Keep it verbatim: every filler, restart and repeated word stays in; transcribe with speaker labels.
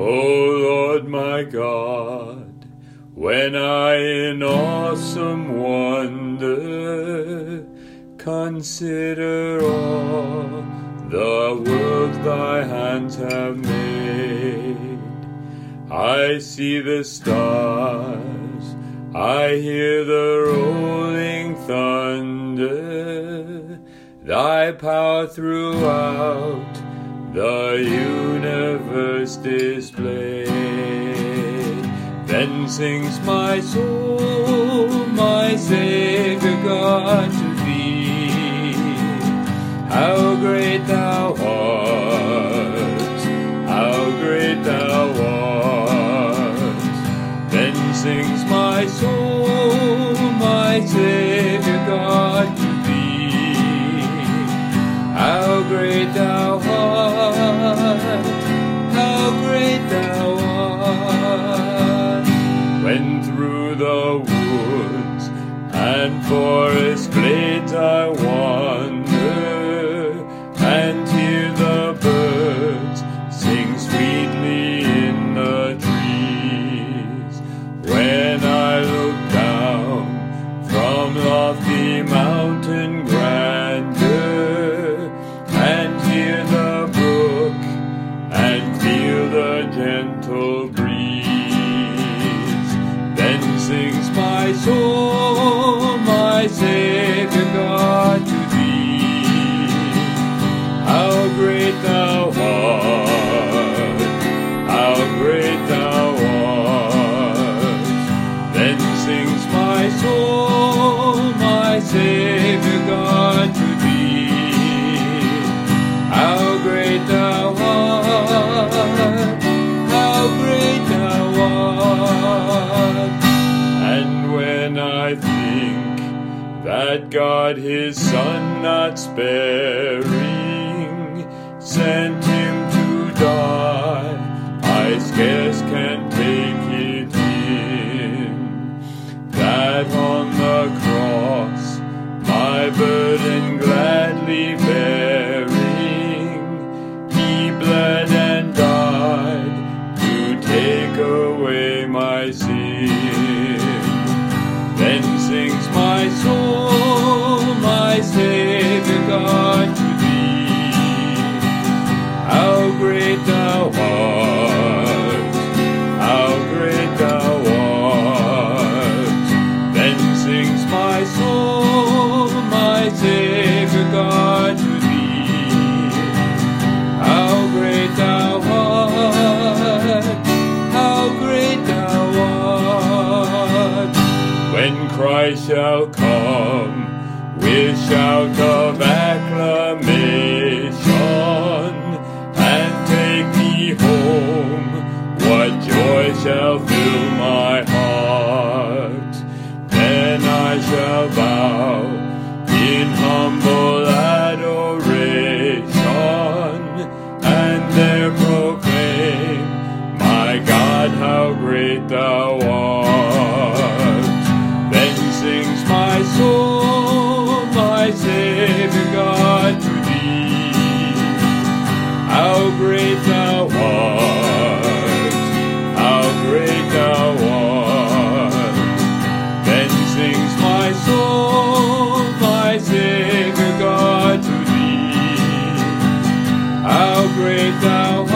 Speaker 1: Lord my God, when I in awesome wonder consider all the world thy hands have made, I see the stars, I hear the rolling thunder, thy power throughout the universe displayed. Then sings my soul, my Savior God, to thee. How great thou art, how great thou art. Then sings my soul, my Savior God, to thee. How great thou art, how great thou art. When through the woods and forest glades I wander, and hear the birds sing sweetly in the trees. When I look down from lofty mountain grandeur, and hear the brook, and feel the gentle breeze, then sings my soul, my Savior God, to thee. How great thou art, how great thou art. Then sings my soul, my Savior God, to thee. How great thou art, how great thou art. And when I think that God his Son not sparing sent him to die, I scarce can take it in, that on the cross my burden gladly bearing, he bled and died to take away my sin. Then sings my soul, my Savior God, to thee. How great thou art, how great thou art. Then sings my soul, my Savior God, to thee. How great thou art, how great thou art. When Christ shall come with shout of acclamation and take me home, what joy shall fill my heart. Then I shall bow in humble adoration and there proclaim, my God, how great thou art. Then sings my soul, my Savior God, to thee. How great thou art, how great thou art. Then sings my soul, my Savior God, to thee. How great thou art.